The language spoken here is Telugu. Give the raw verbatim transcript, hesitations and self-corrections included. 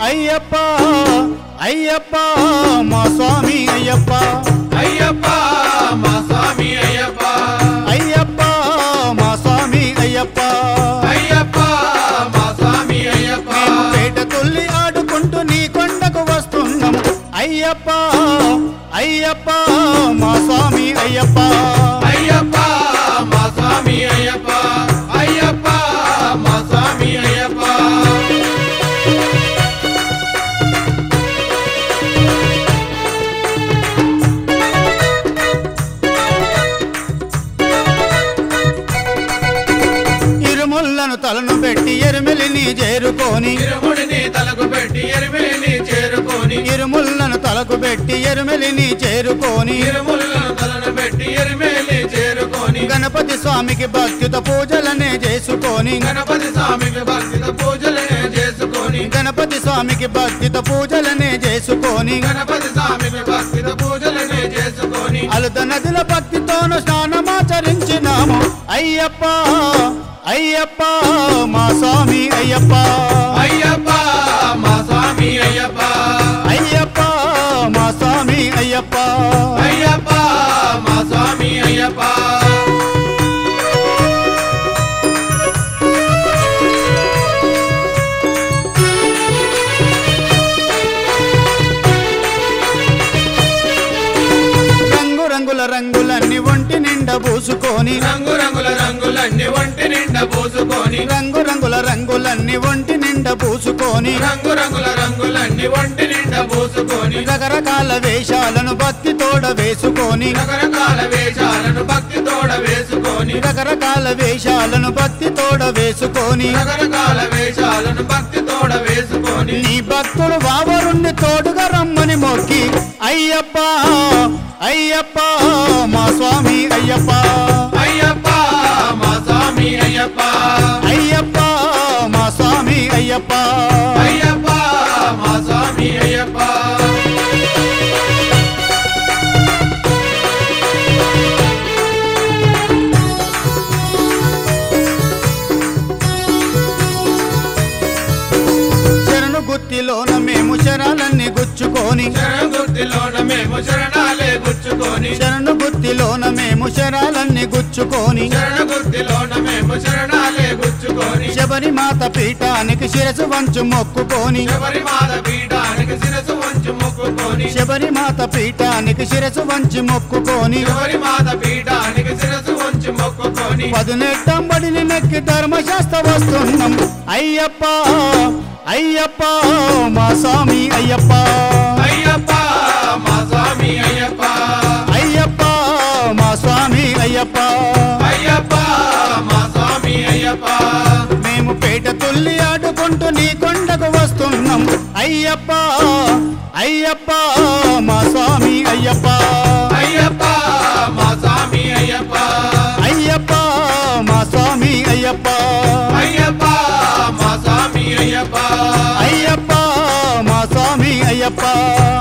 అయ్యప్ప అయ్యప్ప మా స్వామి అయ్యప్ప అయ్యప్ప మా స్వామి అయ్యప్ప అయ్యప్ప మా స్వామి అయ్యప్ప అయ్యప్ప మా స్వామి అయ్యప్ప మేము పేట తుల్లి ఆడుకుంటూ నీ కొండకు వస్తున్నాం అయ్యప్ప అయ్యప్ప మా స్వామి అయ్యప్ప అయ్యప్ప మా స్వామి అయ్యప్ప అయ్యప్ప మా స్వామి అయ్యప్ప ఇరుములను తలను పెట్టి ఎరుమెలిని చేరుకొని ఇరుముడిని తలకు పెట్టి ఎరిమిలిని చేరుకొని ఇరుములను తలకు పెట్టి ఎరుమెలిని చేరుకొని ఇరుములను తలను పెట్టి ఎరిమిలిని చేరుకొని గణపతి స్వామికి భక్తితో పూజలనే చేసుకొని గణపతి స్వామికి భక్తితో పూజలనే చేసుకొని గణపతి స్వామికి భక్తితో పూజలనే చేసుకొని గణపతి స్వామికి భక్తితో పూజలనే చేసుకొని అలుత నదుల భక్తితోను స్నానమాచరించినాము అయ్యప్ప అయ్యప్ప మా స్వామి అయ్యప్ప అయ్యప్ప మా స్వామి అయ్యప్ప అయ్యప్ప మా స్వామి అయ్యప్ప అయ్యప్ప మా స్వామి అయ్యప్ప రంగు రంగుల రంగులన్నీ ఒంటి నిండా పూసుకొని రంగు రంగుల రంగులన్నీ ఒంటి నిండా పూసుకొని రంగు రంగుల రంగులన్నీ ఒంటి నిండా పూసుకొని రంగు రంగుల రంగులన్నీ ఒంటి నిండా పూసుకొని రకరకాల వేషాలను భక్తి తోడ వేసుకొని రకరకాల వేషాలను భక్తి తోడ వేసుకొని రకరకాల వేషాలను భక్తి తోడ వేసుకొని రకరకాల వేషాలను భక్తి తోడ వేసుకొని నీ భక్తుడు వావరుణ్ణి తోడుగా రమ్మని మొక్కి అయ్యప్ప అయ్యప్ప మా స్వామి అయ్యప్ప అయ్యప్ప మా స్వామి అయ్యప్ప అయ్యప్ప మా స్వామి అయ్యప్ప అయ్యప్ప మా స్వామి అయ్యప్ప శరణు గుత్తిలోన మేము శరాలన్నీ గుచ్చుకొని శరణగుర్తిలోన మేము శరణాలే గుచ్చుకొని శరణు గుత్తిలోన మేము శరాలన్నీ గుచ్చుకొని శరణగుర్తిలోన మేము శరణాలే గుచ్చుకొని శబరిమాత పీఠానికి శిరసు వంచు మొక్కుకొని శబరిమాత పీఠానికి శిరసు వంచి మొక్కుకొని శబరిమాత పీఠానికి శిరసు వంచి మొక్కుకొని శబరిమాత పీఠానికి శిరసు వంచి మొక్కుకొని పదునెట్టంబడిని నెక్కి ధర్మశాస్త్ర వస్తున్నాం అయ్యప్ప అయ్యప్ప మా స్వామి అయ్యప్ప అయ్యప్ప మా స్వామి అయ్యప్ప అయ్యప్ప మా స్వామి అయ్యప్ప అయ్యప్ప మా స్వామి అయ్యప్ప మేము పేట తుల్లి ఆడుకుంటూ నీ కొండకు వస్తున్నాం అయ్యప్ప అయ్యప్ప మా స్వామి అయ్యప్ప అయ్యప్ప మా స్వామి అయ్యప్ప అయ్యప్ప మా స్వామి అయ్యప్ప అయ్యప్ప మా స్వామి అయ్యప్ప అయ్యప్ప మా స్వామి అయ్యప్ప